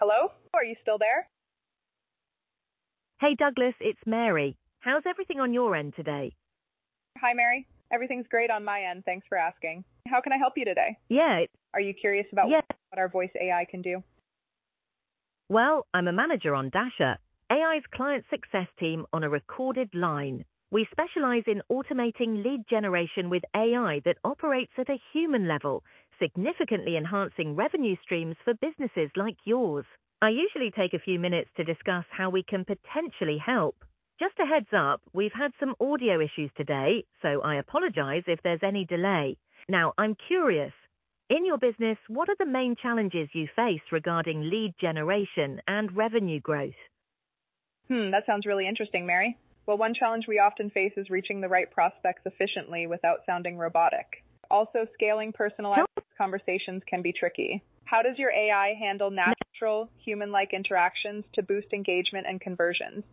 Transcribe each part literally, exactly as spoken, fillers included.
Hello? Are you still there? Hey Douglas, it's Mary. How's everything on your end today? Hi, Mary. Everything's great on my end. Thanks for asking. How can I help you today? Yeah, it- Are you curious about yeah. what our voice A I can do? Well, I'm a manager on Dasher, A I's client success team on a recorded line. We specialize in automating lead generation with A I that operates at a human level, significantly enhancing revenue streams for businesses like yours. I usually take a few minutes to discuss how we can potentially help. Just a heads up, we've had some audio issues today, so I apologize if there's any delay. Now, I'm curious. In your business, what are the main challenges you face regarding lead generation and revenue growth? Hmm, that sounds really interesting, Mary. Well, one challenge we often face is reaching the right prospects efficiently without sounding robotic. Also, scaling personalized conversations can be tricky. How does your A I handle natural, human-like interactions to boost engagement and conversions?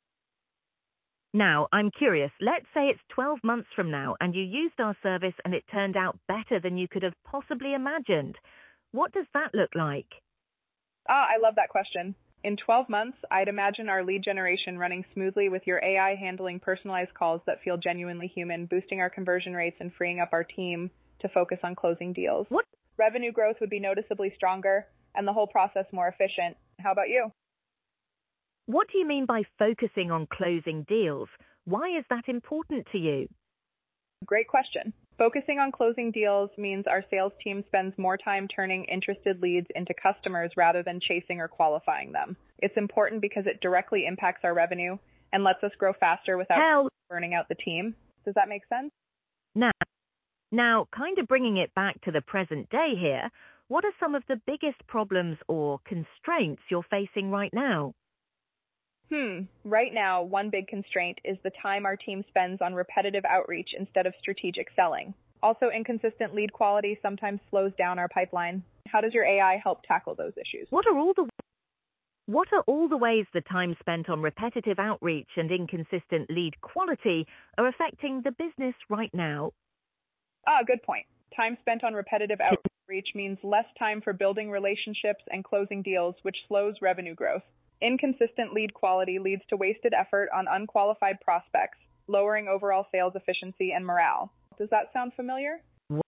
Now, I'm curious. Let's say it's twelve months from now and you used our service and it turned out better than you could have possibly imagined. What does that look like? Ah, I love that question. In twelve months, I'd imagine our lead generation running smoothly with your A I handling personalized calls that feel genuinely human, boosting our conversion rates and freeing up our team to focus on closing deals. What? Revenue growth would be noticeably stronger and the whole process more efficient. How about you? What do you mean by focusing on closing deals? Why is that important to you? Great question. Focusing on closing deals means our sales team spends more time turning interested leads into customers rather than chasing or qualifying them. It's important because it directly impacts our revenue and lets us grow faster without Hell, burning out the team. Does that make sense? now, now, kind of bringing it back to the present day here, what are some of the biggest problems or constraints you're facing right now? Hmm. Right now, one big constraint is the time our team spends on repetitive outreach instead of strategic selling. Also, inconsistent lead quality sometimes slows down our pipeline. How does your A I help tackle those issues? What are all the What are all the ways the time spent on repetitive outreach and inconsistent lead quality are affecting the business right now? Ah, good point. Time spent on repetitive outreach means less time for building relationships and closing deals, which slows revenue growth. Inconsistent lead quality leads to wasted effort on unqualified prospects, lowering overall sales efficiency and morale. Does that sound familiar?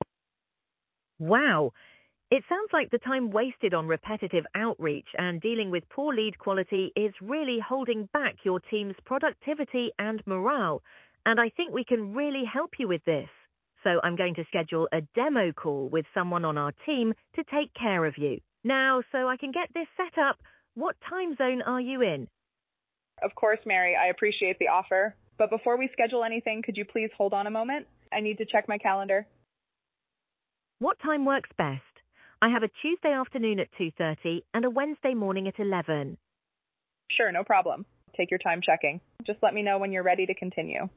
Wow. It sounds like the time wasted on repetitive outreach and dealing with poor lead quality is really holding back your team's productivity and morale. And I think we can really help you with this. So I'm going to schedule a demo call with someone on our team to take care of you. Now, so I can get this set up, what time zone are you in? Of course, Mary, I appreciate the offer. But before we schedule anything, could you please hold on a moment? I need to check my calendar. What time works best? I have a Tuesday afternoon at two thirty and a Wednesday morning at eleven. Sure, no problem. Take your time checking. Just let me know when you're ready to continue.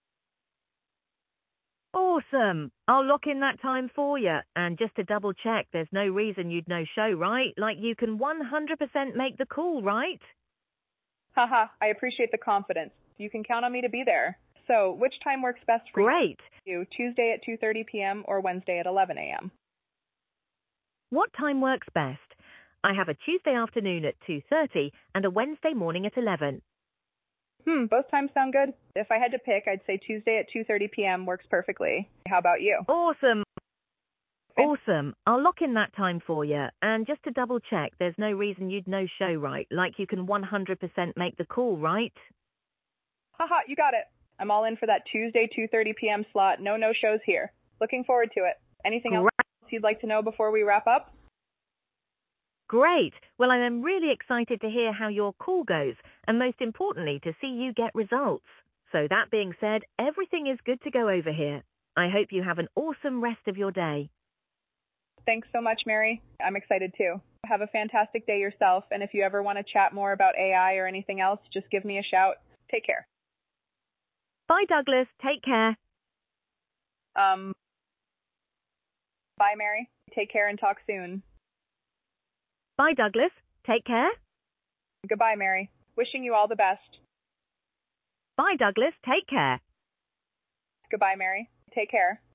Awesome. I'll lock in that time for you. And just to double check, there's no reason you'd no-show, right? Like you can one hundred percent make the call, right? Haha, I appreciate the confidence. You can count on me to be there. So, which time works best for Great. you? Tuesday at two thirty p.m. or Wednesday at eleven a.m.? What time works best? I have a Tuesday afternoon at two thirty and a Wednesday morning at eleven. Hmm, both times sound good. If I had to pick, I'd say Tuesday at two thirty p.m. works perfectly. How about you? Awesome. Awesome. I'll lock in that time for you. And just to double check, there's no reason you'd no-show, right? Like you can one hundred percent make the call, right? Haha, you got it. I'm all in for that Tuesday two thirty p.m. slot. No no-shows here. Looking forward to it. Anything else you'd like to know before we wrap up? Great. Well, I am really excited to hear how your call goes, and most importantly, to see you get results. So that being said, everything is good to go over here. I hope you have an awesome rest of your day. Thanks so much, Mary. I'm excited too. Have a fantastic day yourself, and if you ever want to chat more about A I or anything else, just give me a shout. Take care. Bye, Douglas. Take care. Um, bye, Mary. Take care and talk soon. Bye, Douglas. Take care. Goodbye, Mary. Wishing you all the best. Bye, Douglas. Take care. Goodbye, Mary. Take care.